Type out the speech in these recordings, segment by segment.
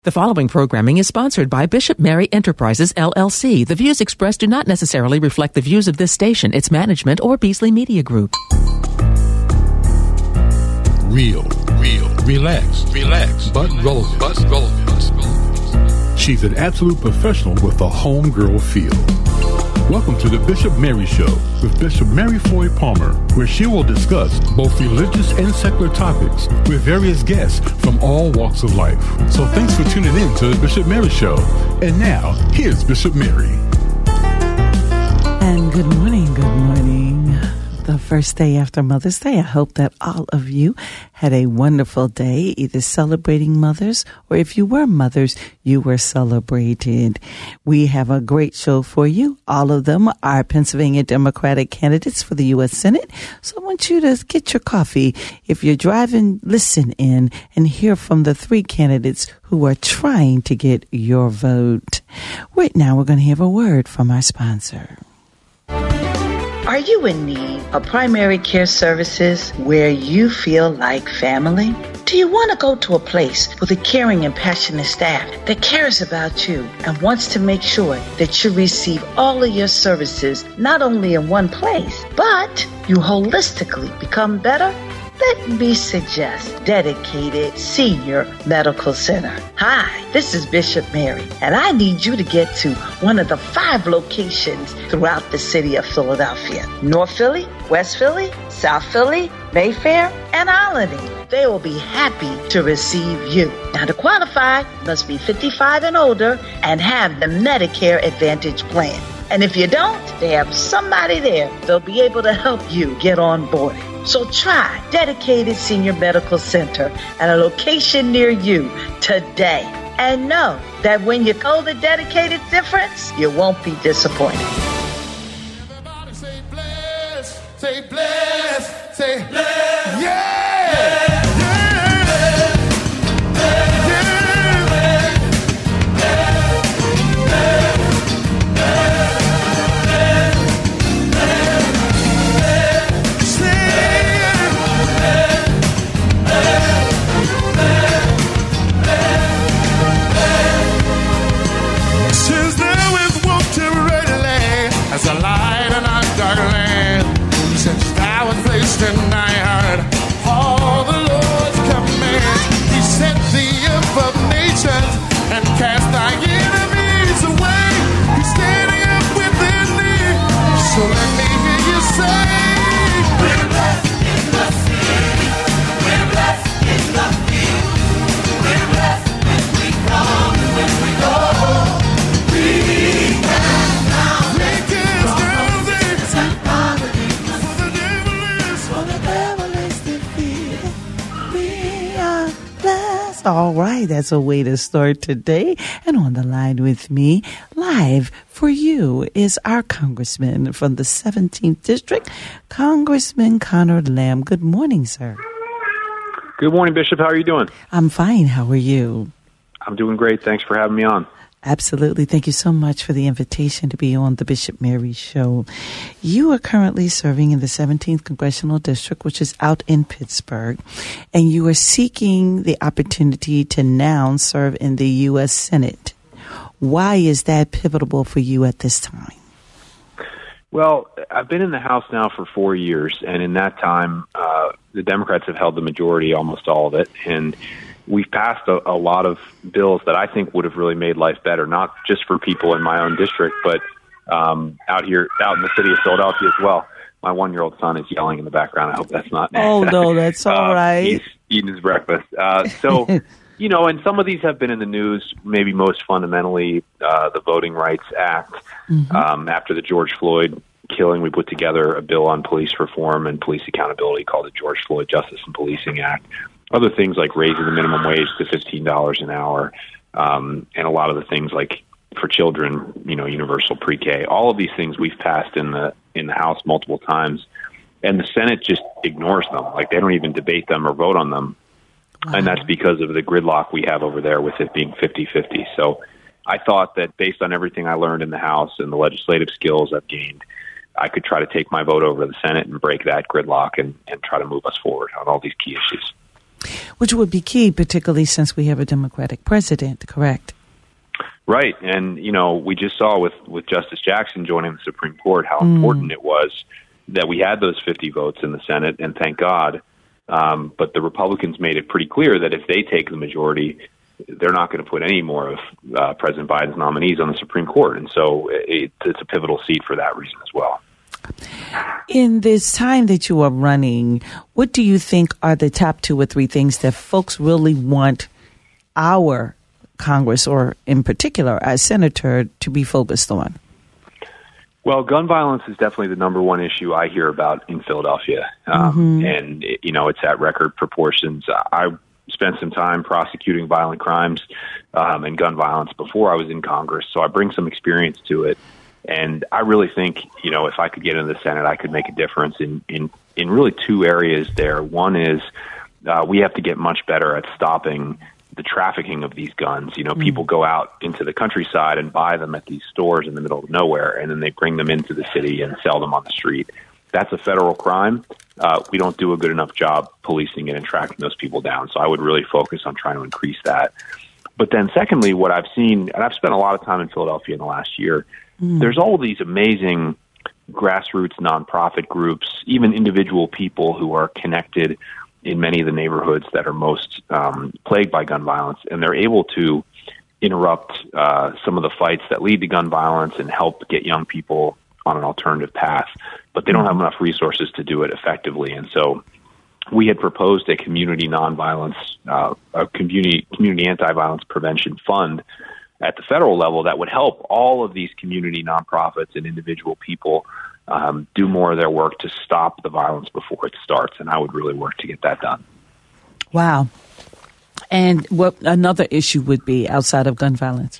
The following programming is sponsored by Bishop Mary Enterprises, LLC. The views expressed do not necessarily reflect the views of this station, its management, or Beasley Media Group. Real, relax, but relevant. She's an absolute professional with a homegirl feel. Welcome to the Bishop Mary Show with Bishop Mary Floyd Palmer, where she will discuss both religious and secular topics with various guests from all walks of life. So thanks for tuning in to the Bishop Mary Show. And now, here's Bishop Mary. And good morning. The first day after Mother's Day. I hope that all of you had a wonderful day, either celebrating mothers or if you were mothers, you were celebrated. We have a great show for you. All of them are Pennsylvania Democratic candidates for the U.S. Senate. So I want you to get your coffee. If you're driving, listen in and hear from the three candidates who are trying to get your vote. Right now, we're going to have a word from our sponsor. Are you in need of primary care services where you feel like family? Do you want to go to a place with a caring and passionate staff that cares about you and wants to make sure that you receive all of your services not only in one place, but you holistically become better? Let me suggest Dedicated Senior Medical Center. Hi, this is Bishop Mary, and I need you to get to one of the 5 locations throughout the city of Philadelphia. North Philly, West Philly, South Philly, Mayfair, and Albany. They will be happy to receive you. Now, to qualify, you must be 55 and older and have the Medicare Advantage plan. And if you don't, they have somebody there. They'll be able to help you get on board. So try Dedicated Senior Medical Center at a location near you today. And know that when you know the dedicated difference, you won't be disappointed. Everybody say bless, say bless, say bless. Yeah! And I heard all the Lord's commands. He set the earth of nations and cast thy enemies away. He's standing up within thee. So let me hear you say, we're blessed in the city. We're blessed in the field. We're blessed when we come and when we go. We can now make it all right, that's a way to start today. And on the line with me, live for you, is our congressman from the 17th District, Congressman Conor Lamb. Good morning, sir. Good morning, Bishop. How are you doing? I'm fine. How are you? I'm doing great. Thanks for having me on. Absolutely. Thank you so much for the invitation to be on the Bishop Mary Show. You are currently serving in the 17th Congressional District, which is out in Pittsburgh, and you are seeking the opportunity to now serve in the U.S. Senate. Why is that pivotal for you at this time? Well, I've been in the House now for 4 years, and in that time, the Democrats have held the majority, almost all of it, and we've passed a lot of bills that I think would have really made life better, not just for people in my own district, but out in the city of Philadelphia as well. My 1-year-old son is yelling in the background. I hope that's not. Oh, no, that's all right. He's eating his breakfast. So, and some of these have been in the news, maybe most fundamentally the Voting Rights Act. Mm-hmm. After the George Floyd killing, we put together a bill on police reform and police accountability called the George Floyd Justice and Policing Act. Other things like raising the minimum wage to $15 an hour, and a lot of the things like for children, universal pre-K. All of these things we've passed in the House multiple times, and the Senate just ignores them. Like they don't even debate them or vote on them, wow. And that's because of the gridlock we have over there with it being 50-50. So I thought that based on everything I learned in the House and the legislative skills I've gained, I could try to take my vote over to the Senate and break that gridlock and try to move us forward on all these key issues. Which would be key, particularly since we have a Democratic president, correct? Right. And, we just saw with Justice Jackson joining the Supreme Court how important it was that we had those 50 votes in the Senate, and thank God. But the Republicans made it pretty clear that if they take the majority, they're not going to put any more of President Biden's nominees on the Supreme Court. And so it's a pivotal seat for that reason as well. In this time that you are running, what do you think are the top 2 or 3 things that folks really want our Congress, or in particular, our senator, to be focused on? Well, gun violence is definitely the number one issue I hear about in Philadelphia. And, it's at record proportions. I spent some time prosecuting violent crimes and gun violence before I was in Congress, so I bring some experience to it. And I really think, if I could get into the Senate, I could make a difference in really 2 areas there. One is we have to get much better at stopping the trafficking of these guns. People go out into the countryside and buy them at these stores in the middle of nowhere, and then they bring them into the city and sell them on the street. That's a federal crime. We don't do a good enough job policing it and tracking those people down. So I would really focus on trying to increase that. But then secondly, what I've seen, and I've spent a lot of time in Philadelphia in the last year, there's all these amazing grassroots nonprofit groups, even individual people who are connected in many of the neighborhoods that are most plagued by gun violence, and they're able to interrupt some of the fights that lead to gun violence and help get young people on an alternative path. But they don't have enough resources to do it effectively, and so we had proposed a community nonviolence, a community anti-violence prevention fund at the federal level that would help all of these community nonprofits and individual people do more of their work to stop the violence before it starts. And I would really work to get that done. Wow. And what another issue would be outside of gun violence?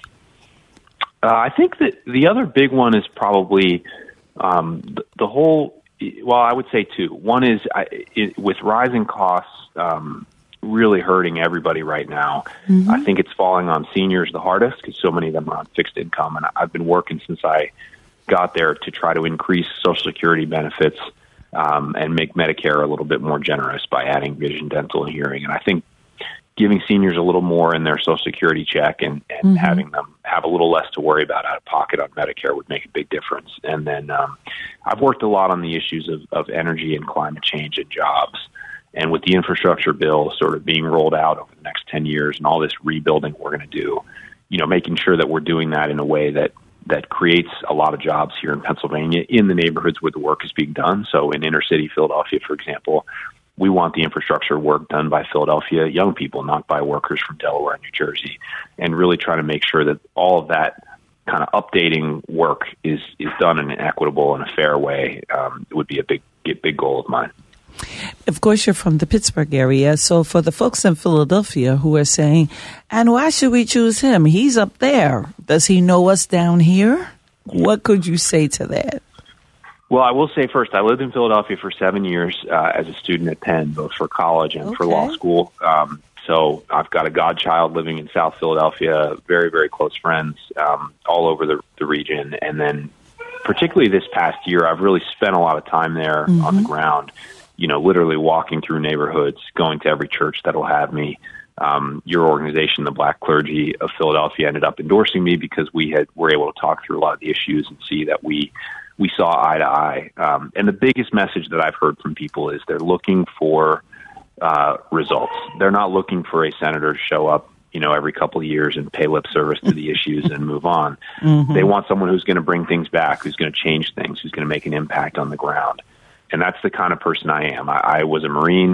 I think that the other big one is probably the whole, well, I would say 2. One is with rising costs really hurting everybody right now. I think it's falling on seniors the hardest because so many of them are on fixed income. And I've been working since I got there to try to increase Social Security benefits and make Medicare a little bit more generous by adding vision, dental, and hearing. And I think giving seniors a little more in their Social Security check and having them have a little less to worry about out of pocket on Medicare would make a big difference. And then I've worked a lot on the issues of energy and climate change and jobs. And with the infrastructure bill sort of being rolled out over the next 10 years and all this rebuilding we're going to do, making sure that we're doing that in a way that creates a lot of jobs here in Pennsylvania in the neighborhoods where the work is being done. So in inner city Philadelphia, for example, we want the infrastructure work done by Philadelphia young people, not by workers from Delaware and New Jersey, and really trying to make sure that all of that kind of updating work is done in an equitable and a fair way. It would be a big goal of mine. Of course, you're from the Pittsburgh area. So for the folks in Philadelphia who are saying, and why should we choose him? He's up there. Does he know us down here? What could you say to that? Well, I will say first, I lived in Philadelphia for 7 years as a student at Penn, both for college and for law school. So I've got a godchild living in South Philadelphia, very, very close friends all over the region. And then particularly this past year, I've really spent a lot of time there on the ground, literally walking through neighborhoods, going to every church that'll have me. Your organization, the Black Clergy of Philadelphia, ended up endorsing me because were able to talk through a lot of the issues and see that we saw eye to eye. And the biggest message that I've heard from people is they're looking for results. They're not looking for a senator to show up, every couple of years and pay lip service to the issues and move on. They want someone who's going to bring things back, who's going to change things, who's going to make an impact on the ground. And that's the kind of person I am. I was a Marine,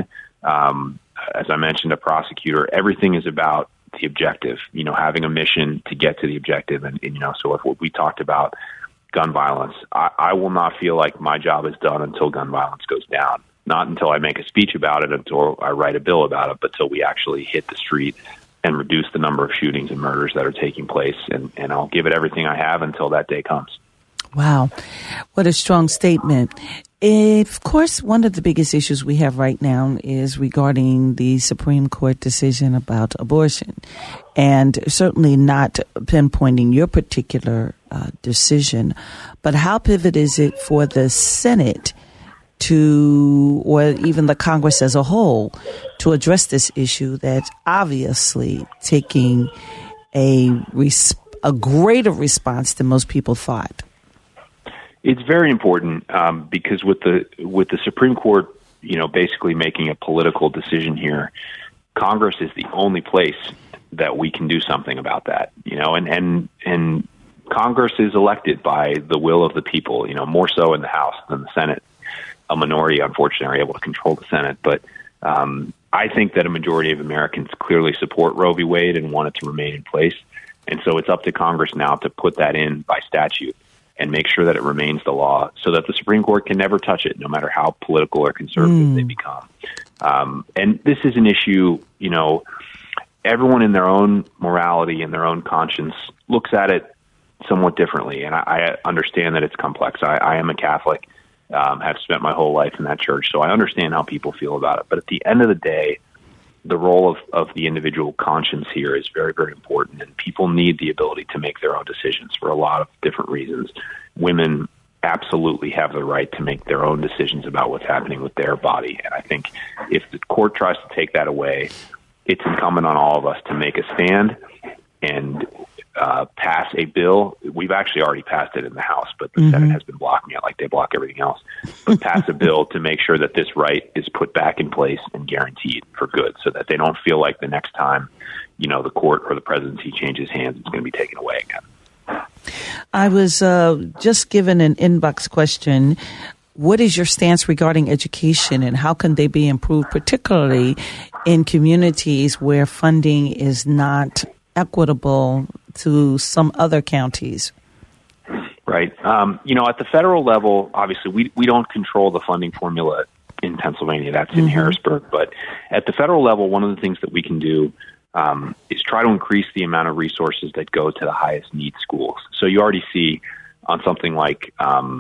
as I mentioned, a prosecutor. Everything is about the objective, having a mission to get to the objective. And so if what we talked about gun violence, I will not feel like my job is done until gun violence goes down. Not until I make a speech about it, until I write a bill about it, but till we actually hit the street and reduce the number of shootings and murders that are taking place. And I'll give it everything I have until that day comes. Wow. What a strong statement. Of course, one of the biggest issues we have right now is regarding the Supreme Court decision about abortion, and certainly not pinpointing your particular decision, but how pivotal is it for the Senate or even the Congress as a whole, to address this issue that's obviously taking a greater response than most people thought? It's very important because with the Supreme Court, basically making a political decision here, Congress is the only place that we can do something about that. And Congress is elected by the will of the people. More so in the House than the Senate. A minority, unfortunately, are able to control the Senate, but I think that a majority of Americans clearly support Roe v. Wade and want it to remain in place. And so it's up to Congress now to put that in by statute and make sure that it remains the law so that the Supreme Court can never touch it, no matter how political or conservative they become. And this is an issue, everyone in their own morality and their own conscience looks at it somewhat differently. And I understand that it's complex. I am a Catholic, have spent my whole life in that church, so I understand how people feel about it. But at the end of the day, the role of the individual conscience here is very, very important, and people need the ability to make their own decisions for a lot of different reasons. Women absolutely have the right to make their own decisions about what's happening with their body, and I think if the court tries to take that away, it's incumbent on all of us to make a stand and pass a bill. We've actually already passed it in the House, but the Senate has been blocking it like they block everything else. But pass a bill to make sure that this right is put back in place and guaranteed for good so that they don't feel like the next time, the court or the presidency changes hands, it's going to be taken away again. I was just given an inbox question. What is your stance regarding education and how can they be improved, particularly in communities where funding is not equitable to some other counties? Right. At the federal level, obviously, we don't control the funding formula in Pennsylvania. That's in Harrisburg. But at the federal level, one of the things that we can do is try to increase the amount of resources that go to the highest need schools. So you already see on something like,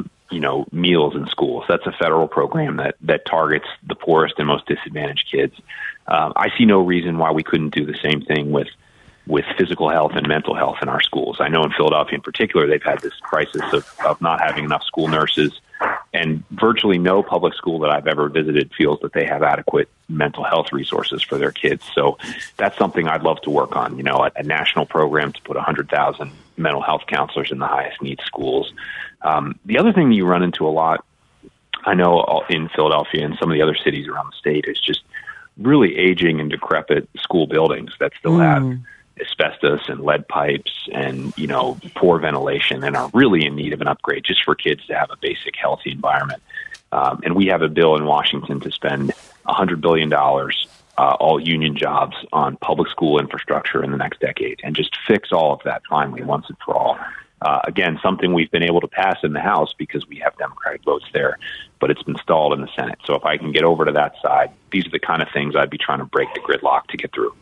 meals in schools. That's a federal program that targets the poorest and most disadvantaged kids. I see no reason why we couldn't do the same thing with physical health and mental health in our schools. I know in Philadelphia in particular, they've had this crisis of not having enough school nurses, and virtually no public school that I've ever visited feels that they have adequate mental health resources for their kids. So that's something I'd love to work on, a national program to put 100,000 mental health counselors in the highest needs schools. The other thing that you run into a lot, I know in Philadelphia and some of the other cities around the state, is just really aging and decrepit school buildings that still have asbestos and lead pipes and, poor ventilation and are really in need of an upgrade just for kids to have a basic healthy environment. And we have a bill in Washington to spend $100 billion, all union jobs, on public school infrastructure in the next decade and just fix all of that finally once and for all. Again, something we've been able to pass in the House because we have Democratic votes there, but it's been stalled in the Senate. So if I can get over to that side, these are the kind of things I'd be trying to break the gridlock to get through.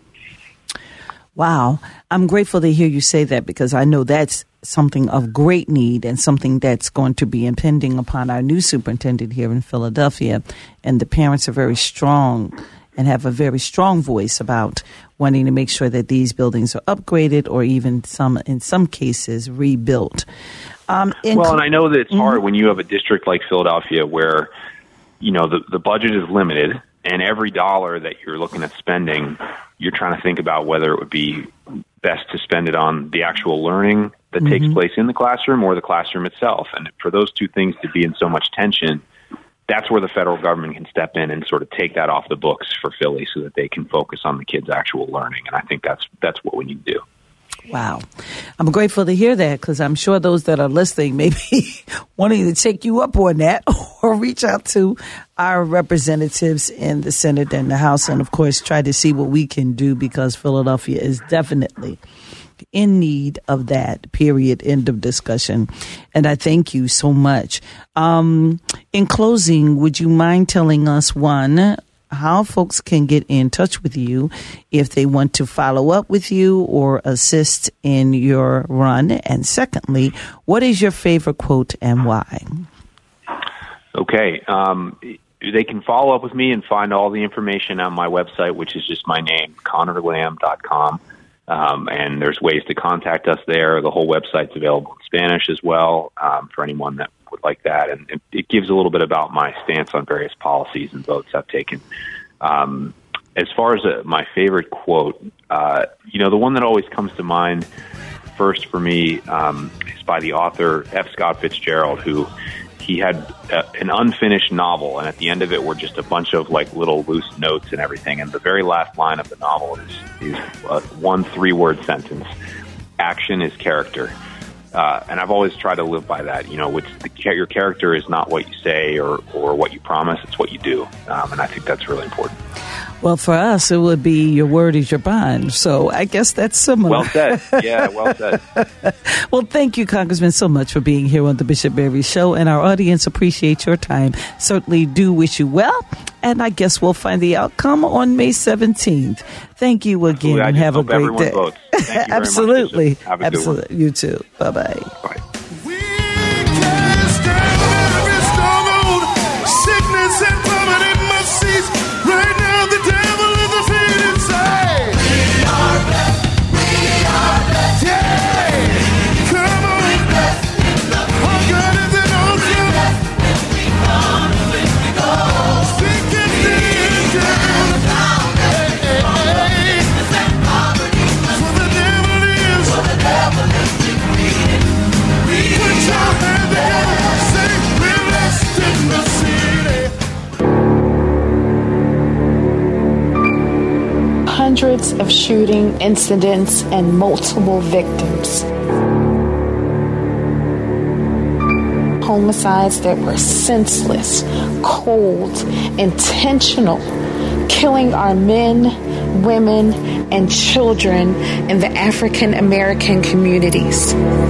Wow. I'm grateful to hear you say that because I know that's something of great need and something that's going to be impending upon our new superintendent here in Philadelphia. And the parents are very strong and have a very strong voice about wanting to make sure that these buildings are upgraded or even in some cases rebuilt. And I know that it's hard when you have a district like Philadelphia where, the budget is limited. And every dollar that you're looking at spending, you're trying to think about whether it would be best to spend it on the actual learning that takes place in the classroom or the classroom itself. And for those two things to be in so much tension, that's where the federal government can step in and sort of take that off the books for Philly so that they can focus on the kids' actual learning. And I think that's what we need to do. Wow. I'm grateful to hear that because I'm sure those that are listening may be wanting to take you up on that or reach out to our representatives in the Senate and the House and, of course, try to see what we can do because Philadelphia is definitely in need of that, period, end of discussion. And I thank you so much. In closing, would you mind telling us, one, how folks can get in touch with you if they want to follow up with you or assist in your run? And secondly, what is your favorite quote and why? Okay. They can follow up with me and find all the information on my website, which is just my name, ConnorLamb.com. And there's ways to contact us there. The whole website's available in Spanish as well for anyone that like that, and it gives a little bit about my stance on various policies and votes I've taken. As far as my favorite quote, the one that always comes to mind first for me is by the author F. Scott Fitzgerald, who he had an unfinished novel, and at the end of it were just a bunch of like little loose notes and everything. And the very last line of the novel is one 3-word sentence: "Action is character." And I've always tried to live by that. Your character is not what you say or what you promise; it's what you do. And I think that's really important. Well, for us, it would be your word is your bond. So I guess that's similar. Well said. Yeah, well said. Well, thank you, Congressman, so much for being here on the Bishop Mary Show. And our audience appreciates your time. Certainly do wish you well. And I guess we'll find the outcome on May 17th. Thank you again. Absolutely. Have a great day. Votes. Thank you very Absolutely. much. Have a good one. You too. Bye-bye. Bye. We cast down every stronghold, sickness and poverty must cease. Right now the devil is defeated. Say, we are blessed. Yeah. Come on. Our God is an awesome. Speak it to for the devil is. Put your hand together. Say, we're blessed in the city. Hundreds of shooting incidents and multiple victims. Homicides that were senseless, cold, intentional, killing our men, women, and children in the African American communities.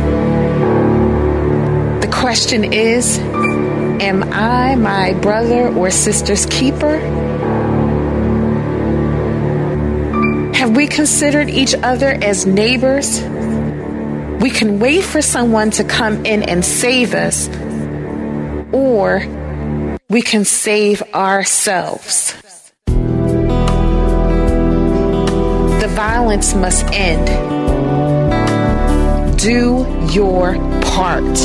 The question is, am I my brother or sister's keeper? Have we considered each other as neighbors? We can wait for someone to come in and save us, or we can save ourselves. The violence must end. Do your part.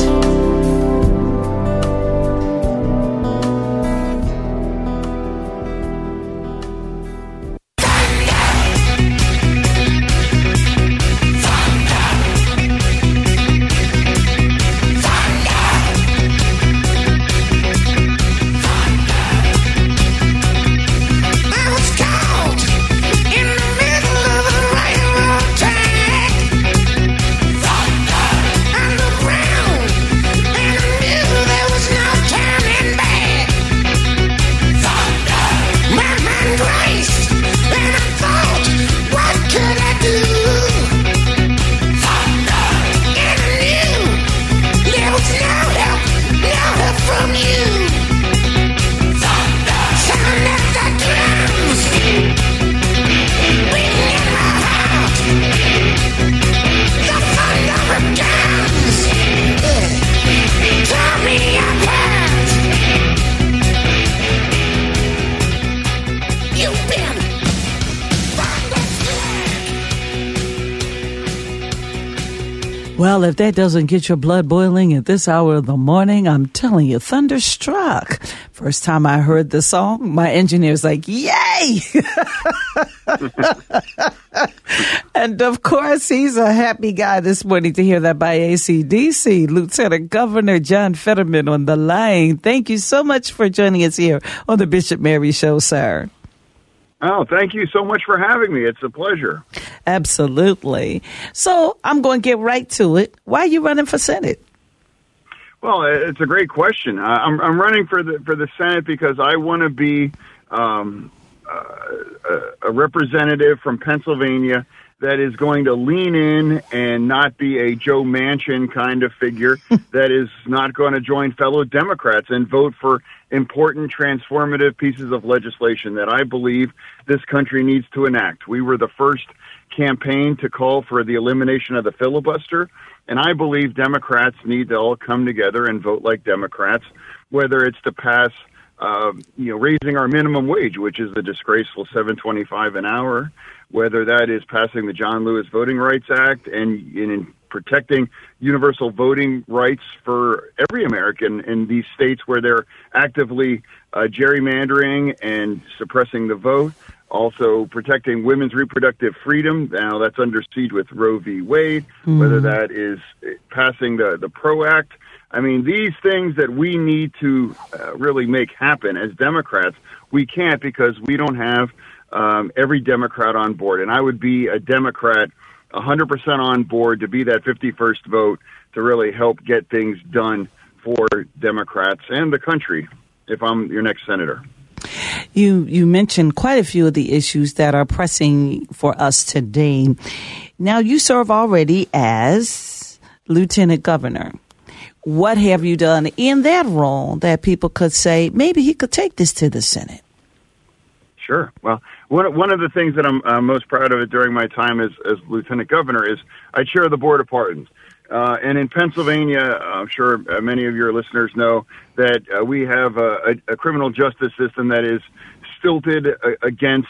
Well, if that doesn't get your blood boiling at this hour of the morning, I'm telling you, thunderstruck. First time I heard the song, my engineer's like, yay! And of course, he's a happy guy this morning to hear that by AC/DC. Lieutenant Governor John Fetterman on the line. Thank you so much for joining us here on the Bishop Mary Show, sir. Oh, thank you so much for having me. It's a pleasure. Absolutely. So I'm going to get right to it. Why are you running for Senate? Well, it's a great question. I'm running for the Senate because I want to be a representative from Pennsylvania that is going to lean in and not be a Joe Manchin kind of figure that is not going to join fellow Democrats and vote for important transformative pieces of legislation that I believe this country needs to enact. We were the first campaign to call for the elimination of the filibuster, and I believe Democrats need to all come together and vote like Democrats, whether it's to pass raising our minimum wage, which is the disgraceful $7.25 an hour, whether that is passing the John Lewis Voting Rights Act and protecting universal voting rights for every American in these states where they're actively gerrymandering and suppressing the vote. Also protecting women's reproductive freedom. Now that's under siege with Roe v. Wade, whether that is passing the PRO Act. I mean, these things that we need to really make happen as Democrats, we can't because we don't have every Democrat on board. And I would be a Democrat 100% on board to be that 51st vote to really help get things done for Democrats and the country if I'm your next senator. You mentioned quite a few of the issues that are pressing for us today. Now, you serve already as Lieutenant Governor. What have you done in that role that people could say, maybe he could take this to the Senate? Sure. Well, one of the things that I'm most proud of during my time as Lieutenant Governor is I chair the Board of Pardons. And in Pennsylvania, I'm sure many of your listeners know that we have a criminal justice system that is stilted against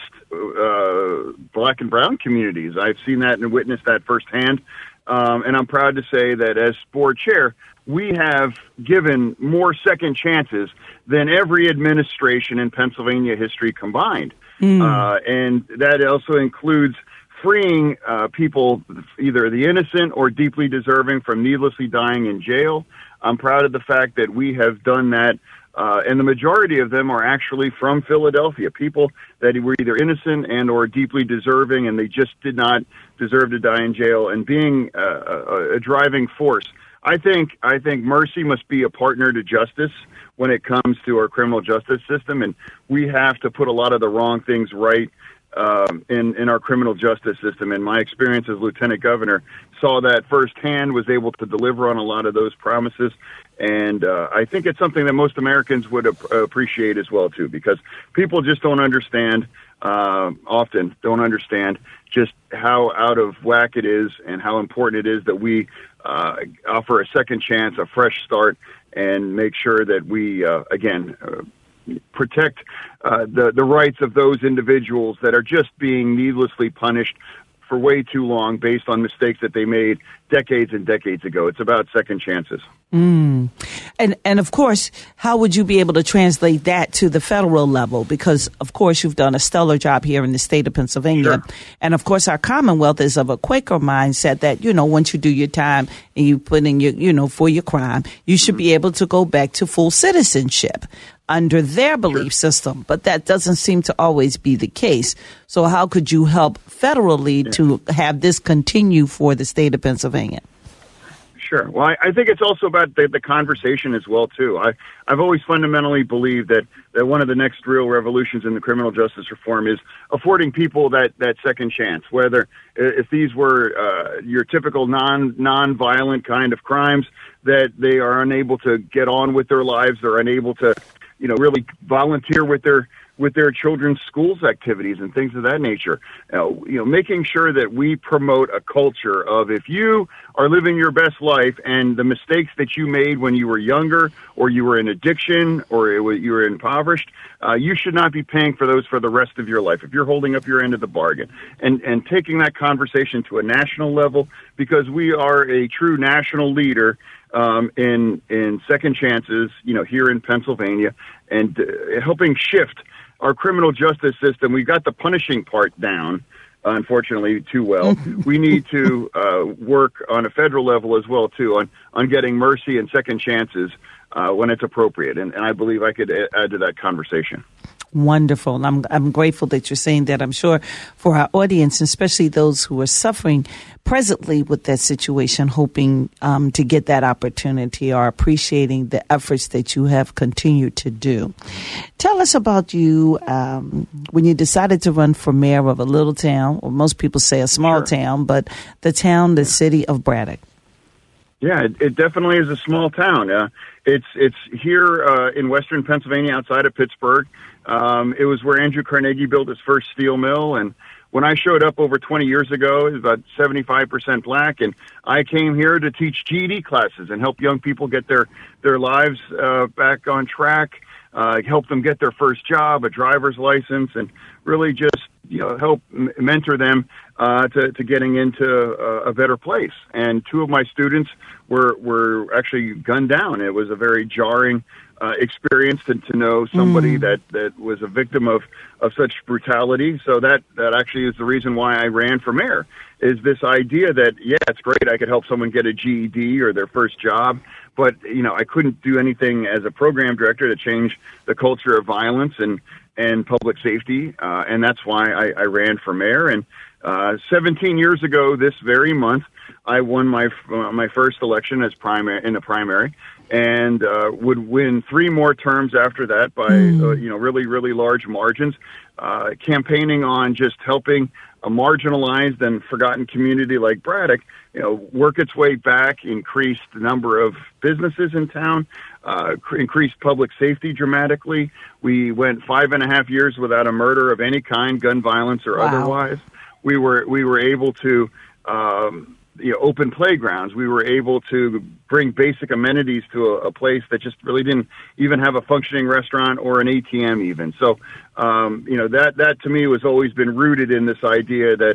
black and brown communities. I've seen that and witnessed that firsthand. And I'm proud to say that as board chair, we have given more second chances than every administration in Pennsylvania history combined. And that also includes freeing people, either the innocent or deeply deserving, from needlessly dying in jail. I'm proud of the fact that we have done that, and the majority of them are actually from Philadelphia, people that were either innocent and or deeply deserving, and they just did not deserve to die in jail, and being a driving force. I think mercy must be a partner to justice when it comes to our criminal justice system, and we have to put a lot of the wrong things right in our criminal justice system. And my experience as Lieutenant Governor saw that firsthand, was able to deliver on a lot of those promises. And I think it's something that most Americans would appreciate as well, too, because people just don't understand, often don't understand just how out of whack it is and how important it is that we offer a second chance, a fresh start, and make sure that we, again, protect the rights of those individuals that are just being needlessly punished for way too long based on mistakes that they made decades and decades ago. It's about second chances. And of course, how would you be able to translate that to the federal level? Because, of course, you've done a stellar job here in the state of Pennsylvania. Sure. And, of course, our Commonwealth is of a Quaker mindset that, once you do your time and you put in your, for your crime, you should be able to go back to full citizenship under their belief system. But that doesn't seem to always be the case. So how could you help federally to have this continue for the state of Pennsylvania? Sure. Well, I think it's also about the conversation as well, too. I've always fundamentally believed that one of the next real revolutions in the criminal justice reform is affording people that second chance, whether if these were your typical non-violent kind of crimes, that they are unable to get on with their lives, they're unable to, really volunteer with their children's schools activities and things of that nature. Making sure that we promote a culture of, if you are living your best life and the mistakes that you made when you were younger, or you were in addiction, or you were impoverished, you should not be paying for those for the rest of your life if you're holding up your end of the bargain. And taking that conversation to a national level, because we are a true national leader in second chances, here in Pennsylvania, and helping shift our criminal justice system. We've got the punishing part down, unfortunately, too well. We need to work on a federal level as well, too, on getting mercy and second chances when it's appropriate. And I believe I could add to that conversation. Wonderful. I'm grateful that you're saying that. I'm sure for our audience, especially those who are suffering presently with that situation, hoping to get that opportunity, are appreciating the efforts that you have continued to do. Tell us about you when you decided to run for mayor of a little town, or most people say a small town, but the city of Braddock. Yeah, it definitely is a small town. It's here in western Pennsylvania, outside of Pittsburgh. It was where Andrew Carnegie built his first steel mill. And when I showed up over 20 years ago, it was about 75% black. And I came here to teach GED classes and help young people get their lives back on track, help them get their first job, a driver's license, and really just help mentor them to getting into a better place. And two of my students were actually gunned down. It was a very jarring experience to know somebody that was a victim of such brutality. So that actually is the reason why I ran for mayor, is this idea that, yeah, it's great, I could help someone get a GED or their first job, but, I couldn't do anything as a program director to change the culture of violence and public safety. And that's why I ran for mayor. And 17 years ago this very month, I won my first election as in the primary, and would win 3 more terms after that by really, really large margins, campaigning on just helping a marginalized and forgotten community like Braddock, work its way back, increase the number of businesses in town, increase public safety dramatically. We went 5.5 years without a murder of any kind, gun violence or otherwise. We were able to open playgrounds. We were able to bring basic amenities to a place that just really didn't even have a functioning restaurant or an ATM even. So, that to me has always been rooted in this idea that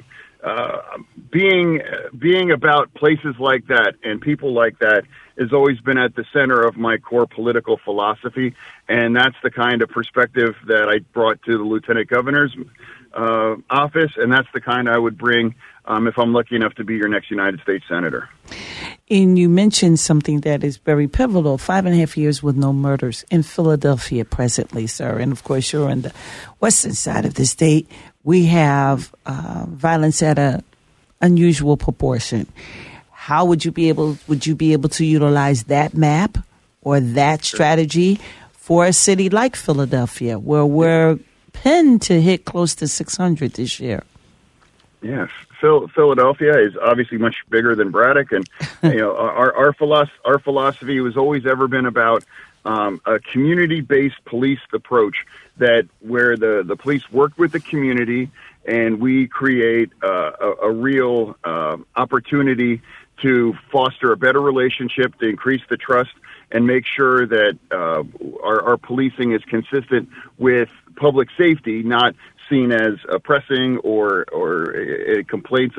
being about places like that and people like that has always been at the center of my core political philosophy. And that's the kind of perspective that I brought to the lieutenant governor's office, and that's the kind I would bring if I'm lucky enough to be your next United States Senator. And you mentioned something that is very pivotal, 5.5 years with no murders in Philadelphia presently, sir. And, of course, you're on the western side of the state. We have violence at an unusual proportion. How would you be able to utilize that map or that strategy for a city like Philadelphia, where we're pinned to hit close to 600 this year? Yes, Philadelphia is obviously much bigger than Braddock, and our philosophy has always ever been about a community-based police approach, that where the police work with the community and we create a real opportunity to foster a better relationship, to increase the trust, and make sure that our policing is consistent with public safety, not seen as oppressing or complaints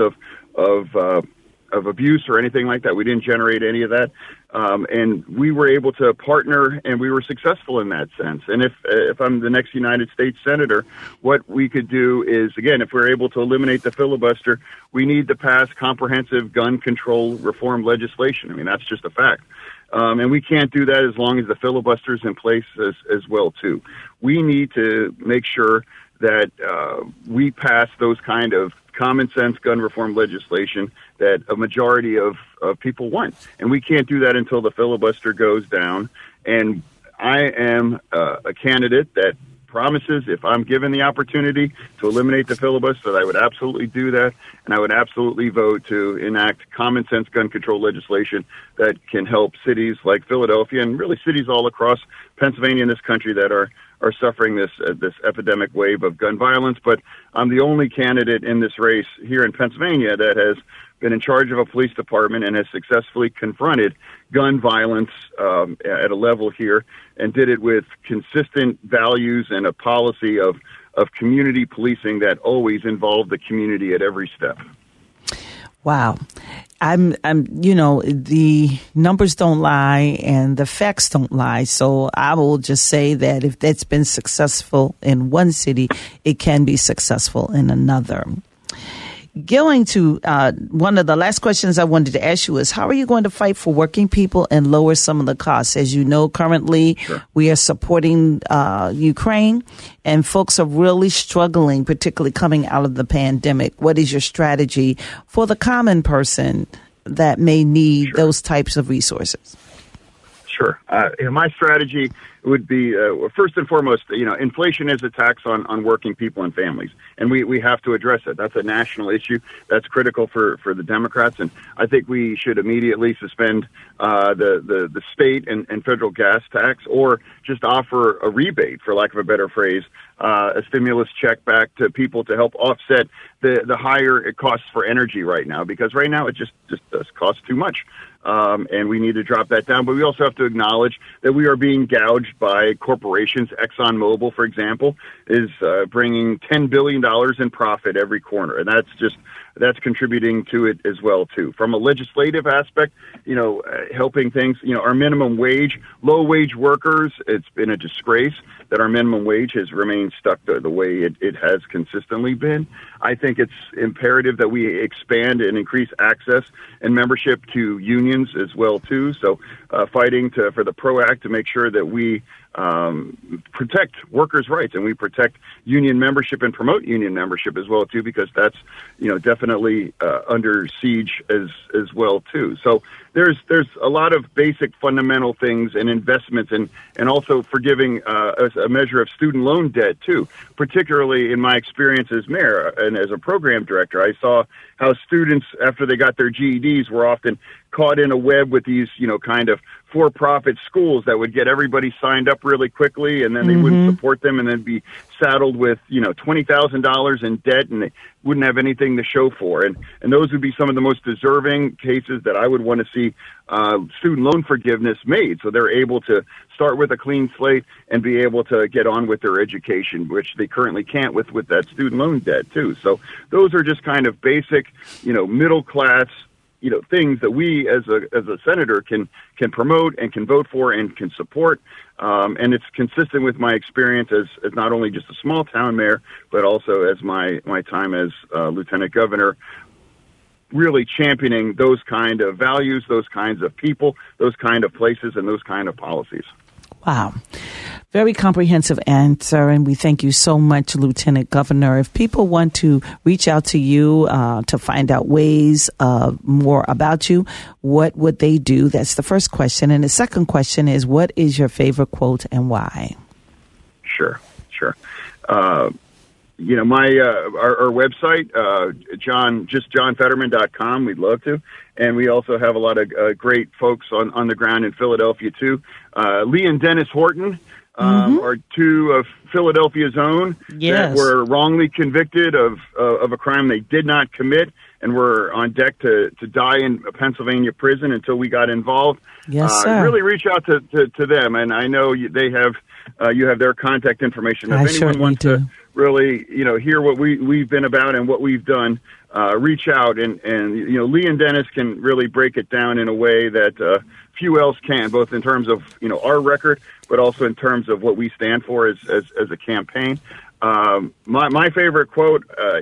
of abuse or anything like that. We didn't generate any of that, and we were able to partner, and we were successful in that sense. And if I'm the next United States Senator, what we could do is, again, if we're able to eliminate the filibuster, we need to pass comprehensive gun control reform legislation. I mean, that's just a fact. And we can't do that as long as the filibuster is in place as well, too. We need to make sure that we pass those kind of common sense gun reform legislation that a majority of people want. And we can't do that until the filibuster goes down. And I am a candidate that promises, if I'm given the opportunity to eliminate the filibuster, that I would absolutely do that. And I would absolutely vote to enact common sense gun control legislation that can help cities like Philadelphia, and really cities all across Pennsylvania and this country that are suffering this epidemic wave of gun violence. But I'm the only candidate in this race here in Pennsylvania that has been in charge of a police department and has successfully confronted gun violence at a level here, and did it with consistent values and a policy of community policing that always involved the community at every step. Wow. The numbers don't lie and the facts don't lie. So I will just say that if that's been successful in one city, it can be successful in another. Going to one of the last questions I wanted to ask you is, how are you going to fight for working people and lower some of the costs? As you know, currently we are supporting Ukraine, and folks are really struggling, particularly coming out of the pandemic. What is your strategy for the common person that may need those types of resources? Sure. My strategy would be, first and foremost, inflation is a tax on working people and families, and we have to address it. That's a national issue. That's critical for the Democrats, and I think we should immediately suspend the state and federal gas tax, or just offer a rebate, for lack of a better phrase, a stimulus check back to people to help offset the higher it costs for energy right now, because right now it just does cost too much. and we need to drop that down. But we also have to acknowledge that we are being gouged by corporations. ExxonMobil, for example, is bringing $10 billion in profit every quarter, and that's contributing to it as well, too. From a legislative aspect, helping things, our minimum wage, low-wage workers, it's been a disgrace that our minimum wage has remained stuck the way it has consistently been. I think it's imperative that we expand and increase access and membership to unions as well, too. So fighting for the PRO Act to make sure that we protect workers' rights and we protect union membership and promote union membership as well, too, because that's, definitely under siege as well, too. So there's a lot of basic fundamental things and investments and also forgiving a measure of student loan debt, too. Particularly in my experience as mayor and as a program director, I saw how students, after they got their GEDs, were often caught in a web with these, kind of for-profit schools that would get everybody signed up really quickly, and then they wouldn't support them, and then be saddled with, $20,000 in debt, and they wouldn't have anything to show for. And those would be some of the most deserving cases that I would want to see student loan forgiveness made, so they're able to start with a clean slate and be able to get on with their education, which they currently can't with that student loan debt, too. So those are just kind of basic, middle-class, things that we as a senator can promote and can vote for and can support. And it's consistent with my experience as not only just a small town mayor, but also as my time as lieutenant governor, really championing those kind of values, those kinds of people, those kind of places, and those kind of policies. Wow. Very comprehensive answer, and we thank you so much, Lieutenant Governor. If people want to reach out to you to find out ways more about you, what would they do? That's the first question. And the second question is, what is your favorite quote and why? Sure. My our website, johnfetterman.com. We'd love to. And we also have a lot of great folks on the ground in Philadelphia, too. Lee and Dennis Horton are two of Philadelphia's own that were wrongly convicted of a crime they did not commit and were on deck to die in a Pennsylvania prison until we got involved. Yes, sir. Really reach out to them. And I know they have you have their contact information. If anyone wants to really, hear what we've been about and what we've done, reach out. And Lee and Dennis can really break it down in a way that few else can, both in terms of, our record, but also in terms of what we stand for as a campaign. My favorite quote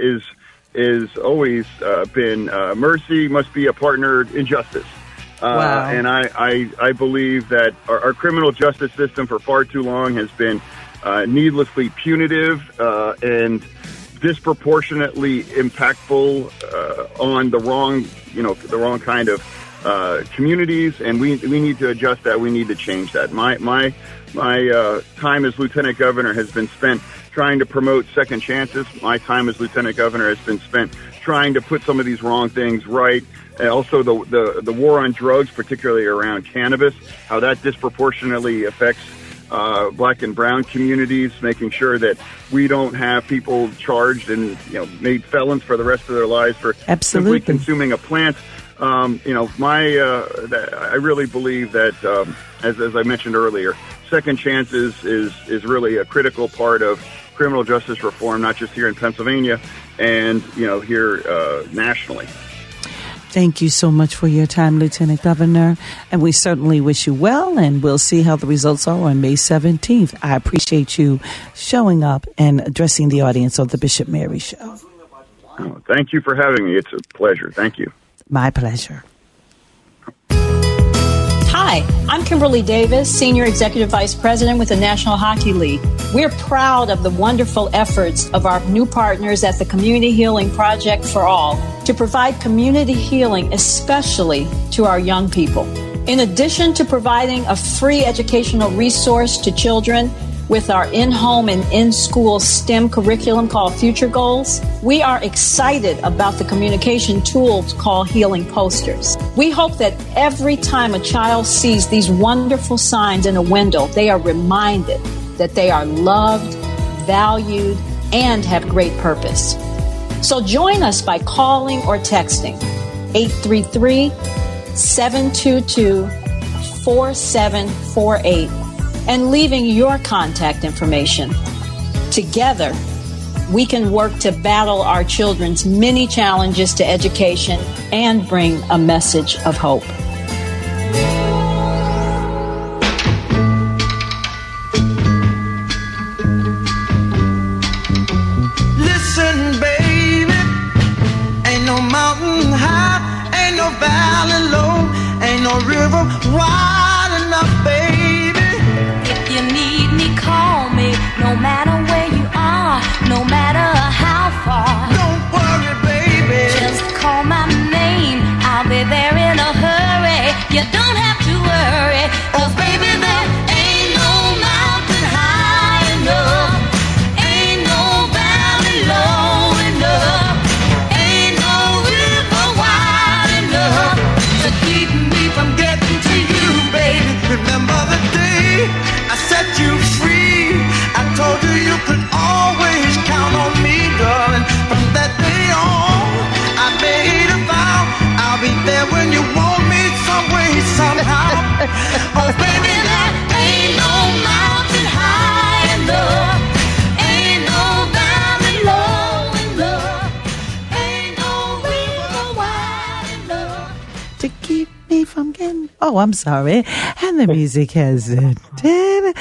is always been, mercy must be a partner in justice. Wow. And I believe that our criminal justice system for far too long has been needlessly punitive and disproportionately impactful on the wrong kind of communities, and we need to adjust that. We need to change that. My time as lieutenant governor has been spent trying to promote second chances. My time as lieutenant governor has been spent trying to put some of these wrong things right. And also the war on drugs, particularly around cannabis, how that disproportionately affects black and brown communities, making sure that we don't have people charged and made felons for the rest of their lives for simply consuming a plant. I really believe that, as I mentioned earlier, second chances is really a critical part of criminal justice reform, not just here in Pennsylvania and here nationally. Thank you so much for your time, Lieutenant Governor, and we certainly wish you well, and we'll see how the results are on May 17th. I appreciate you showing up and addressing the audience of the Bishop Mary Show. Oh, thank you for having me. It's a pleasure. Thank you. My pleasure. Hi, I'm Kimberly Davis, Senior Executive Vice President with the National Hockey League. We're proud of the wonderful efforts of our new partners at the Community Healing Project for All to provide community healing, especially to our young people. In addition to providing a free educational resource to children with our in-home and in-school STEM curriculum called Future Goals, we are excited about the communication tools called Healing Posters. We hope that every time a child sees these wonderful signs in a window, they are reminded that they are loved, valued, and have great purpose. So join us by calling or texting 888-722-4748 and leaving your contact information. Together, we can work to battle our children's many challenges to education and bring a message of hope. Listen, baby, ain't no mountain high, ain't no valley low, ain't no river wide enough, baby. If you need me, call me, no matter where you are, no matter how far. Don't worry, baby. Just call my name, I'll be there in a hurry. You don't have to worry, 'cause baby, there ain't no mountain high enough, ain't no valley low enough, ain't no river wide enough to keep me from getting to you, baby. Remember the day I set you free? I told you you could always count on me, darling. From that day on, I made a vow I'll be there when you want me, some way, somehow. Oh, baby, there ain't no mountain high enough, ain't no valley low enough, ain't no river wide enough. To keep me from getting... Oh, I'm sorry. And the music has ended.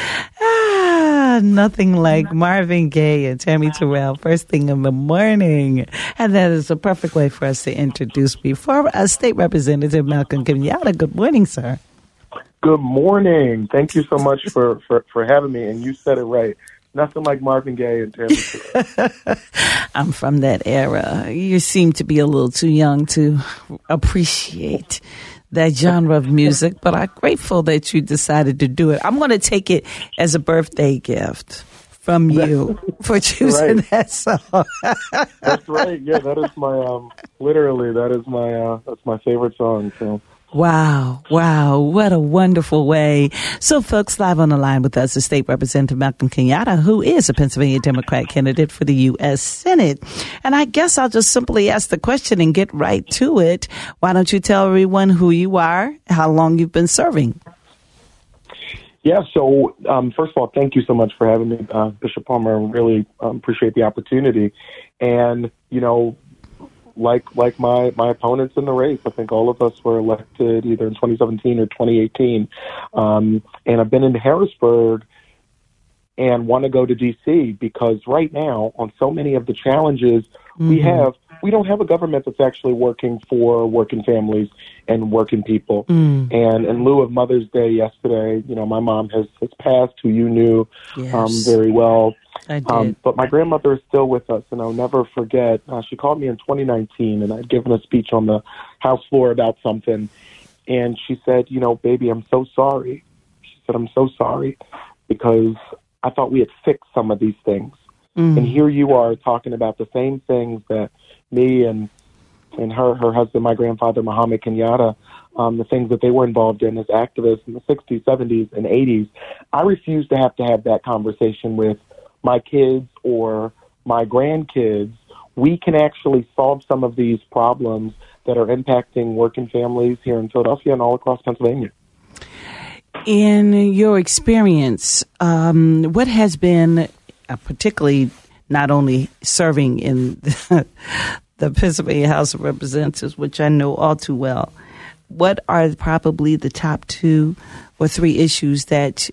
Nothing like Marvin Gaye and Tammy Terrell first thing in the morning. And that is a perfect way for us to introduce me for State Representative Malcolm Kenyatta. Good morning, sir. Good morning. Thank you so much for having me. And you said it right. Nothing like Marvin Gaye and Tammy Terrell. I'm from that era. You seem to be a little too young to appreciate that genre of music, but I'm grateful that you decided to do it. I'm going to take it as a birthday gift from you for choosing that song. That's right. Yeah, that is my literally that's my favorite song. So. Wow. What a wonderful way. So, folks, live on the line with us is State Representative Malcolm Kenyatta, who is a Pennsylvania Democrat candidate for the U.S. Senate. And I guess I'll just simply ask the question and get right to it. Why don't you tell everyone who you are, how long you've been serving? Yeah, so first of all, thank you so much for having me, Bishop Palmer. I really appreciate the opportunity. And, you know, like my opponents in the race, I think all of us were elected either in 2017 or 2018. And I've been in Harrisburg and want to go to D.C. because right now, on so many of the challenges we don't have a government that's actually working for working families and working people. And in lieu of Mother's Day yesterday, you know, my mom has passed, who you knew very well. I did. But my grandmother is still with us, and I'll never forget. She called me in 2019, and I'd given a speech on the House floor about something. And she said, you know, baby, I'm so sorry. She said, I'm so sorry because I thought we had fixed some of these things. And here you are talking about the same things that me and her husband, my grandfather, Muhammad Kenyatta, the things that they were involved in as activists in the 60s, 70s, and 80s. I refuse to have that conversation with my kids or my grandkids. We can actually solve some of these problems that are impacting working families here in Philadelphia and all across Pennsylvania. In your experience, what has been particularly not only serving in the Pennsylvania House of Representatives, which I know all too well, what are probably the top 2 or 3 issues that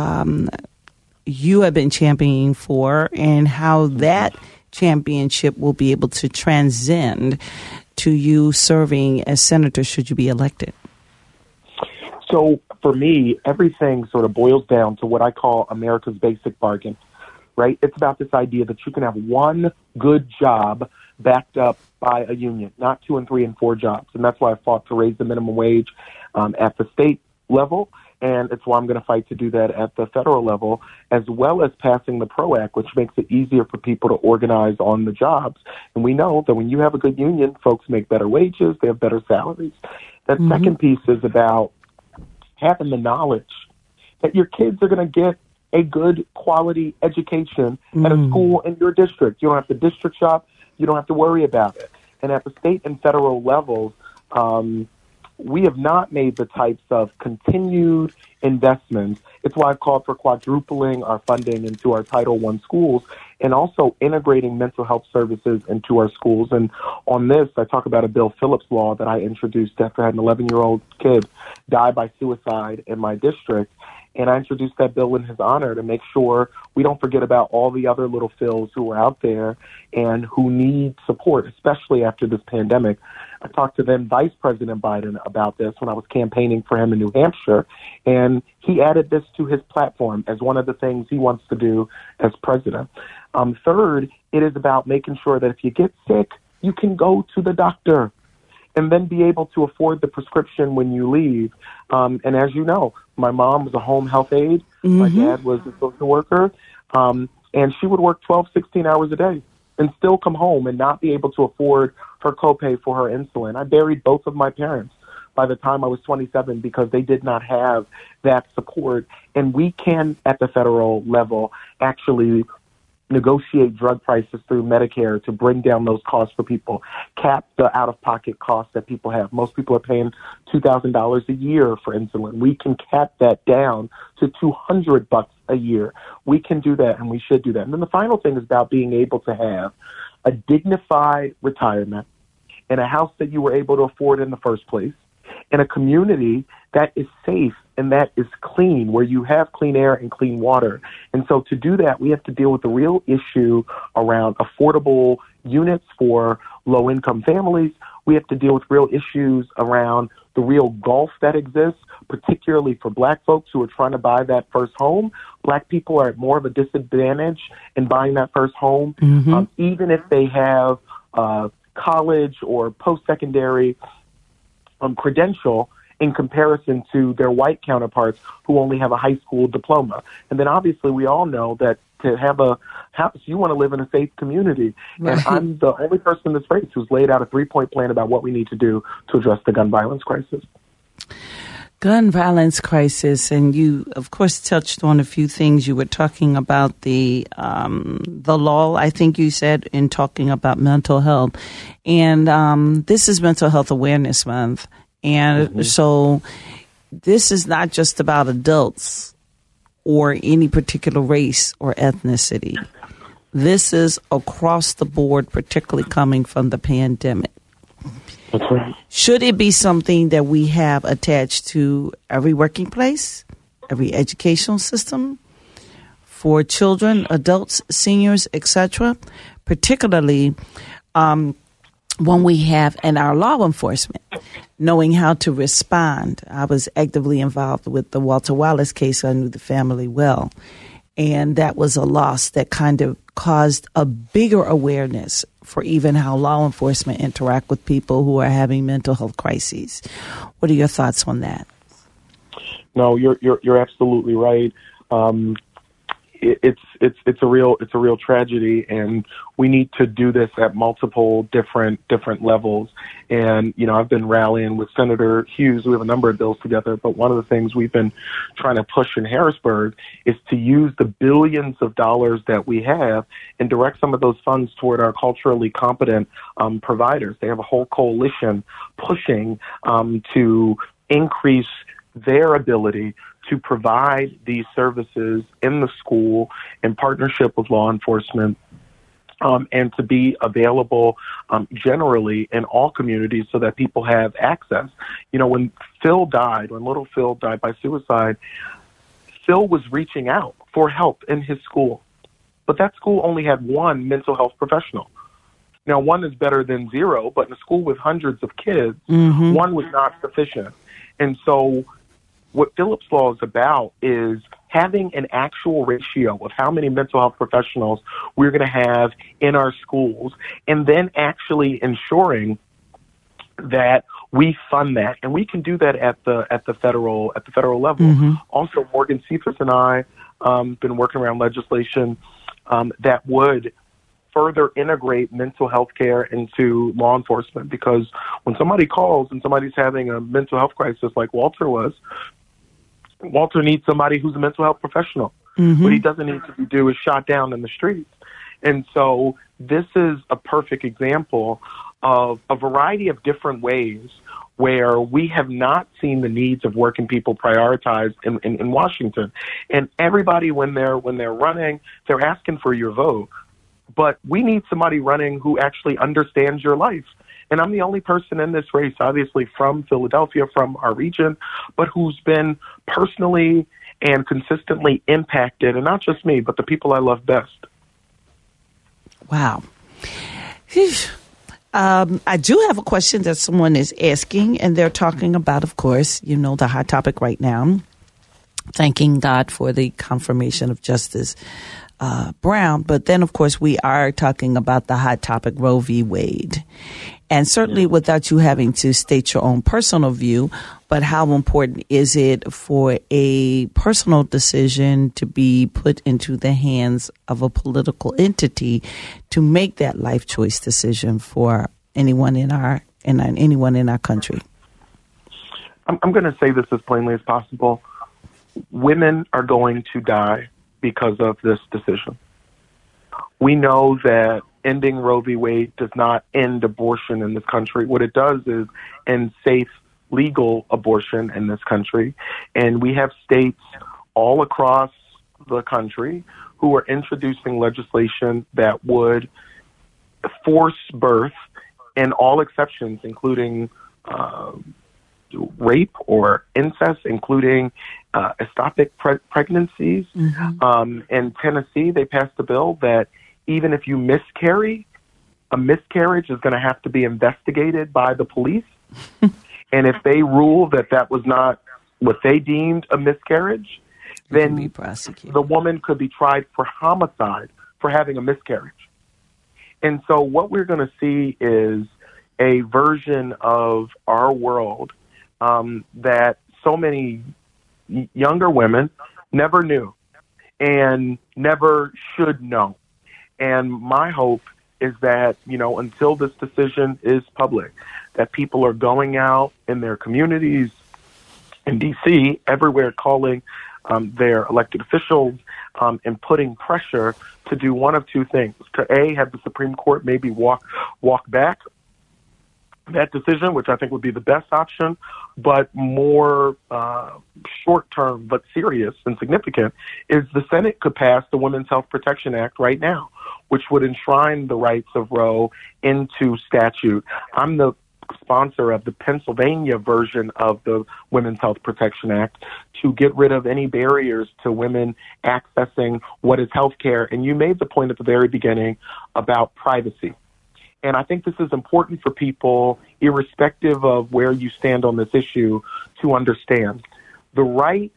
you have been championing for, and how that championship will be able to transcend to you serving as senator should you be elected? So for me, everything sort of boils down to what I call America's basic bargain, right? It's about this idea that you can have one good job backed up by a union, not 2 and 3 and 4 jobs. And that's why I fought to raise the minimum wage at the state level. And it's why I'm going to fight to do that at the federal level, as well as passing the PRO Act, which makes it easier for people to organize on the jobs. And we know that when you have a good union, folks make better wages, they have better salaries. That second piece is about having the knowledge that your kids are going to get a good quality education at a school in your district. You don't have to district shop. You don't have to worry about it. And at the state and federal levels, we have not made the types of continued investments. It's why I've called for quadrupling our funding into our Title I schools and also integrating mental health services into our schools. And on this, I talk about a Bill Phillips law that I introduced after I had an 11-year-old kid die by suicide in my district. And I introduced that bill in his honor to make sure we don't forget about all the other little Phils who are out there and who need support, especially after this pandemic. I talked to then Vice President Biden about this when I was campaigning for him in New Hampshire, and he added this to his platform as one of the things he wants to do as president. Third, it is about making sure that if you get sick, you can go to the doctor and then be able to afford the prescription when you leave. And as you know, my mom was a home health aide. My dad was a social worker. And she would work 12, 16 hours a day and still come home and not be able to afford her copay for her insulin. I buried both of my parents by the time I was 27 because they did not have that support. And we can, at the federal level, actually negotiate drug prices through Medicare to bring down those costs for people, cap the out-of-pocket costs that people have. Most people are paying $2,000 a year for insulin. We can cap that down to $200 a year. We can do that, and we should do that. And then the final thing is about being able to have a dignified retirement in a house that you were able to afford in the first place, in a community that is safe and that is clean, where you have clean air and clean water. And so to do that, we have to deal with the real issue around affordable units for low-income families. We have to deal with real issues around the real gulf that exists, particularly for Black folks who are trying to buy that first home. Black people are at more of a disadvantage in buying that first home, even if they have college or post-secondary credential in comparison to their white counterparts who only have a high school diploma. And then obviously we all know that to have a house, you want to live in a safe community. Right. And I'm the only person in this race who's laid out a 3-point plan about what we need to do to address the gun violence crisis. Gun violence crisis, and you, of course, touched on a few things. You were talking about the law, I think you said, in talking about mental health. And this is Mental Health Awareness Month. And so this is not just about adults or any particular race or ethnicity. This is across the board, particularly coming from the pandemic. That's right. Should it be something that we have attached to every working place, every educational system, for children, adults, seniors, etc., particularly when we have in our law enforcement, knowing how to respond. I was actively involved with the Walter Wallace case. I knew the family well. And that was a loss that kind of caused a bigger awareness for even how law enforcement interact with people who are having mental health crises. What are your thoughts on that? No, you're absolutely right. It's a real tragedy, and we need to do this at multiple different levels. And I've been rallying with Senator Hughes. We have a number of bills together, but one of the things we've been trying to push in Harrisburg is to use the billions of dollars that we have and direct some of those funds toward our culturally competent providers. They have a whole coalition pushing to increase their ability to provide these services in the school in partnership with law enforcement, and to be available generally in all communities so that people have access. When little Phil died by suicide, Phil was reaching out for help in his school, but that school only had one mental health professional. Now, one is better than zero, but in a school with hundreds of kids, one was not sufficient. And so what Phillips Law is about is having an actual ratio of how many mental health professionals we're going to have in our schools, and then actually ensuring that we fund that, and we can do that at the federal level. Also, Morgan Cephas and I been working around legislation that would further integrate mental health care into law enforcement, because when somebody calls and somebody's having a mental health crisis like Walter was, Walter needs somebody who's a mental health professional. What he doesn't need to do is shot down in the streets. And so this is a perfect example of a variety of different ways where we have not seen the needs of working people prioritized in Washington. And everybody, when they're running, they're asking for your vote. But we need somebody running who actually understands your life. And I'm the only person in this race, obviously from Philadelphia, from our region, but who's been personally and consistently impacted, and not just me, but the people I love best. Wow. I do have a question that someone is asking, and they're talking about, of course, the hot topic right now, thanking God for the confirmation of Justice Brown. But then, of course, we are talking about the hot topic Roe v. Wade. And certainly without you having to state your own personal view, but how important is it for a personal decision to be put into the hands of a political entity to make that life choice decision for anyone in our country? I'm going to say this as plainly as possible. Women are going to die because of this decision. We know that ending Roe v. Wade does not end abortion in this country. What it does is end safe, legal abortion in this country. And we have states all across the country who are introducing legislation that would force birth and all exceptions, including rape or incest, including ectopic pregnancies. Mm-hmm. In Tennessee, they passed a bill that even if you miscarry, a miscarriage is going to have to be investigated by the police. And if they rule that was not what they deemed a miscarriage, then the woman could be tried for homicide for having a miscarriage. And so what we're going to see is a version of our world that so many younger women never knew and never should know. And my hope is that, until this decision is public, that people are going out in their communities, in D.C., everywhere, calling their elected officials and putting pressure to do one of two things. To A, have the Supreme Court maybe walk back that decision, which I think would be the best option, but more short-term but serious and significant, is the Senate could pass the Women's Health Protection Act right now, which would enshrine the rights of Roe into statute. I'm the sponsor of the Pennsylvania version of the Women's Health Protection Act to get rid of any barriers to women accessing what is health care. And you made the point at the very beginning about privacy. And I think this is important for people, irrespective of where you stand on this issue, to understand. The rights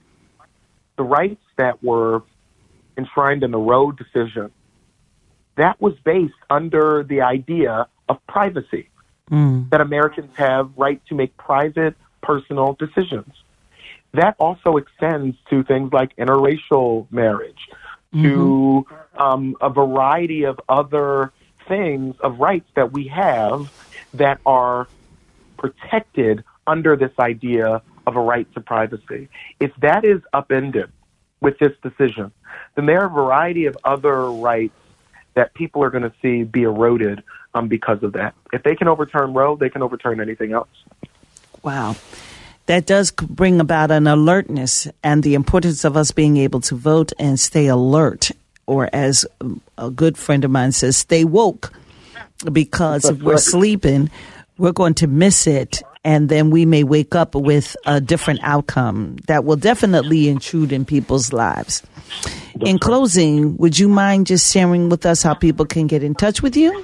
that were enshrined in the Roe decision, that was based under the idea of privacy, that Americans have right to make private, personal decisions. That also extends to things like interracial marriage, to a variety of other things of rights that we have that are protected under this idea of a right to privacy. If that is upended with this decision, then there are a variety of other rights that people are going to see be eroded because of that. If they can overturn Roe, they can overturn anything else. Wow. That does bring about an alertness and the importance of us being able to vote and stay alert, or as a good friend of mine says, stay woke, because if we're sleeping, we're going to miss it, and then we may wake up with a different outcome that will definitely intrude in people's lives. In closing, would you mind just sharing with us how people can get in touch with you?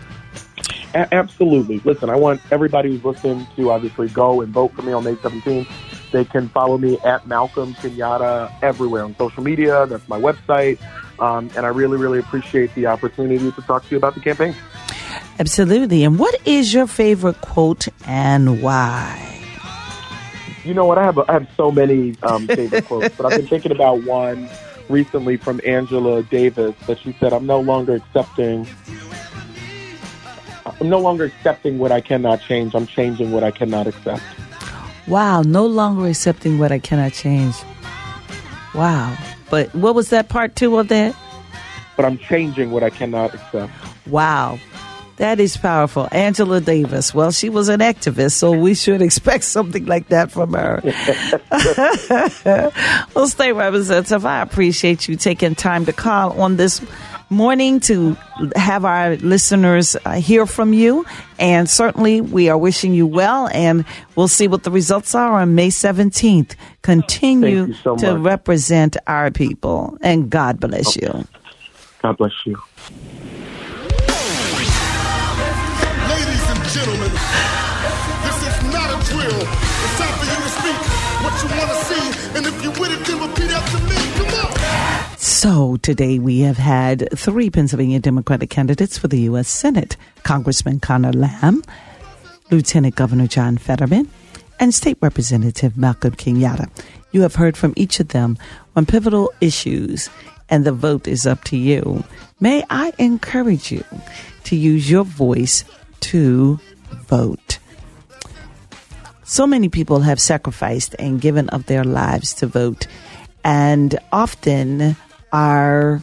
Absolutely. Listen, I want everybody who's listening to obviously go and vote for me on May 17th. They can follow me at Malcolm Kenyatta everywhere on social media. That's my website. And I really, really appreciate the opportunity to talk to you about the campaign. Absolutely. And what is your favorite quote and why? You know what? I have so many favorite quotes, but I've been thinking about one recently from Angela Davis that she said, I'm no longer accepting what I cannot change. I'm changing what I cannot accept. Wow. No longer accepting what I cannot change. Wow. But what was that part two of that? But I'm changing what I cannot accept. Wow. That is powerful. Angela Davis. Well, she was an activist, so we should expect something like that from her. Well, State Representative, I appreciate you taking time to call on this morning to have our listeners hear from you. And certainly we are wishing you well, and we'll see what the results are on May 17th. Continue to represent our people, and God bless you. God bless you. Ladies and gentlemen, this is not a drill. It's time for you to speak what you want to see, and if you with it, then repeat after me. Come on. So today we have had 3 Pennsylvania Democratic candidates for the U.S. Senate: Congressman Connor Lamb, Lieutenant Governor John Fetterman, and State Representative Malcolm Kenyatta. You have heard from each of them on pivotal issues, and the vote is up to you. May I encourage you to use your voice to vote. So many people have sacrificed and given up their lives to vote, and often the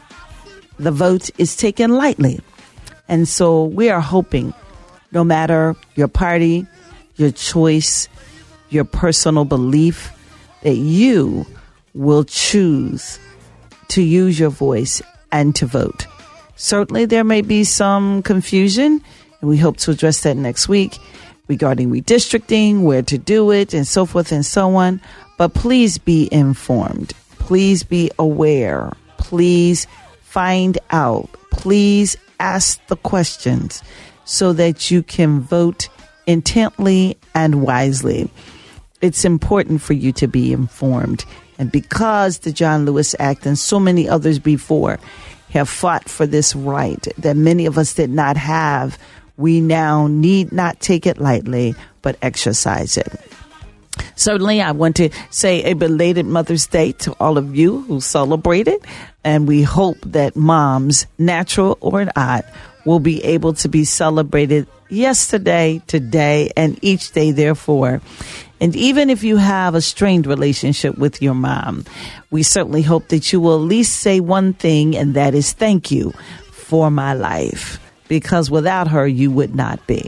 vote is taken lightly. And so we are hoping, no matter your party, your choice, your personal belief, that you will choose to use your voice and to vote. Certainly there may be some confusion, and we hope to address that next week regarding redistricting, where to do it, and so forth and so on. But please be informed. Please be aware. Please find out. Please ask the questions so that you can vote intently and wisely. It's important for you to be informed. And because the John Lewis Act and so many others before have fought for this right that many of us did not have, we now need not take it lightly, but exercise it. Certainly, I want to say a belated Mother's Day to all of you who celebrate it. And we hope that moms, natural or not, will be able to be celebrated yesterday, today, and each day therefore. And even if you have a strained relationship with your mom, we certainly hope that you will at least say one thing, and that is thank you for my life, because without her, you would not be.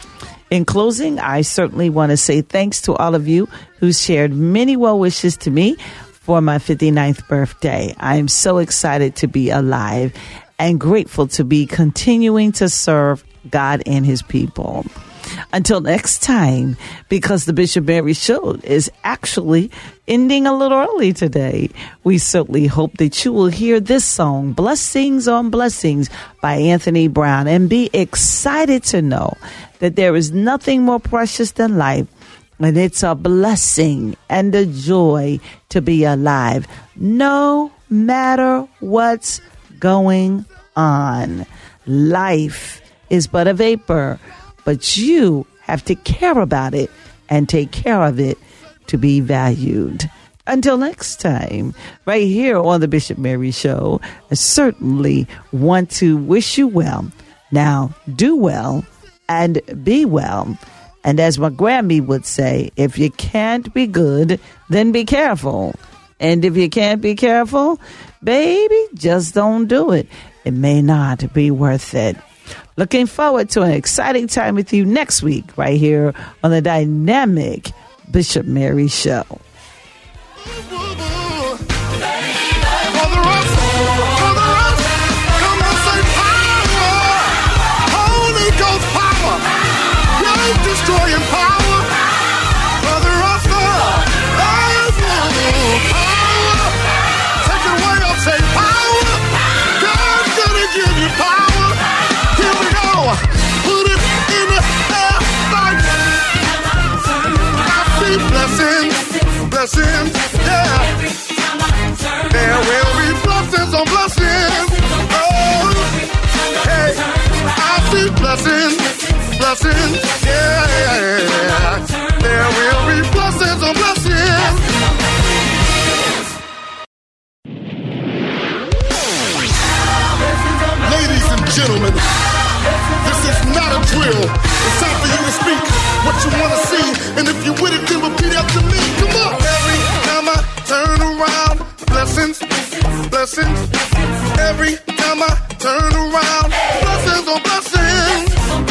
In closing, I certainly want to say thanks to all of you who shared many well wishes to me for my 59th birthday. I am so excited to be alive and grateful to be continuing to serve God and his people. Until next time, because the Bishop Mary Show is actually ending a little early today, we certainly hope that you will hear this song, Blessings on Blessings by Anthony Brown, and be excited to know that there is nothing more precious than life, and it's a blessing and a joy to be alive, no matter what's going on. Life is but a vapor, but you have to care about it and take care of it to be valued. Until next time, right here on the Bishop Mary Show, I certainly want to wish you well. Now, do well and be well. And as my Grammy would say, if you can't be good, then be careful. And if you can't be careful, baby, just don't do it. It may not be worth it. Looking forward to an exciting time with you next week, right here on the dynamic Bishop Mary Show. Destroying power, Brother Oscar, power, take it away, I'll say power, God's gonna give you power, here we go, put it in the air like, I see blessings, blessings, yeah, there will be blessings on blessings, oh, hey, I see blessings, blessings, yeah, there will be blessings on blessings. Ladies and gentlemen, this is not a drill. It's time for you to speak what you want to see, and if you with it, then repeat after me. Come on. Every time I turn around, blessings, blessings. Every time I turn around, blessings on blessings.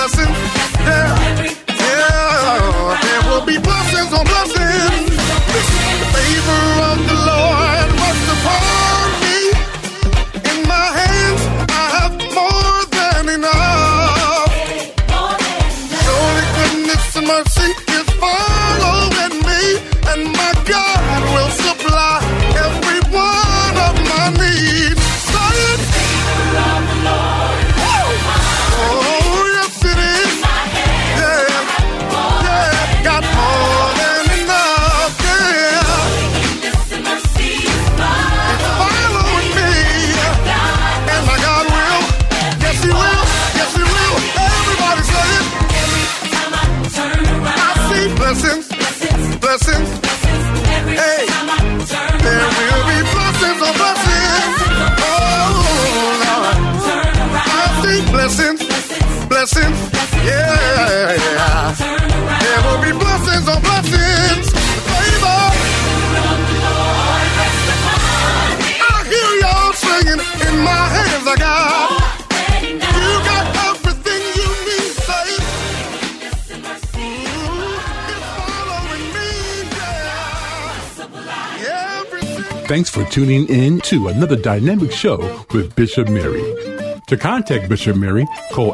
blessings. Yeah, yeah, there will be blessings on blessings. The favor of the Lord rests upon me. In my hands, I have more than enough. Surely goodness and mercy is following me, and my God will supply every one of my needs. Say it. Oh, yes it is. Yeah, yeah, got more than enough. Yeah, it's following me, and my God will. Yes, He will. Yes, He will. Everybody say it. I see blessings, blessings. Hey, there will be blessings on blessings. Oh, Lord. I see blessings, blessings. Yeah, yeah. There will be blessings on blessings. Favor. I hear y'all singing. In my hands I got. You got everything you need, say. Thanks for tuning in to another dynamic show with Bishop Mary. To contact Bishop Mary, call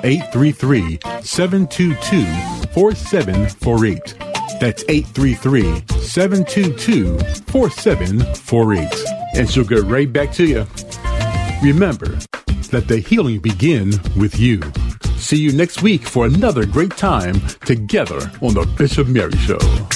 833-722-4748. That's 833-722-4748. And she'll get right back to you. Remember, let the healing begin with you. See you next week for another great time together on the Bishop Mary Show.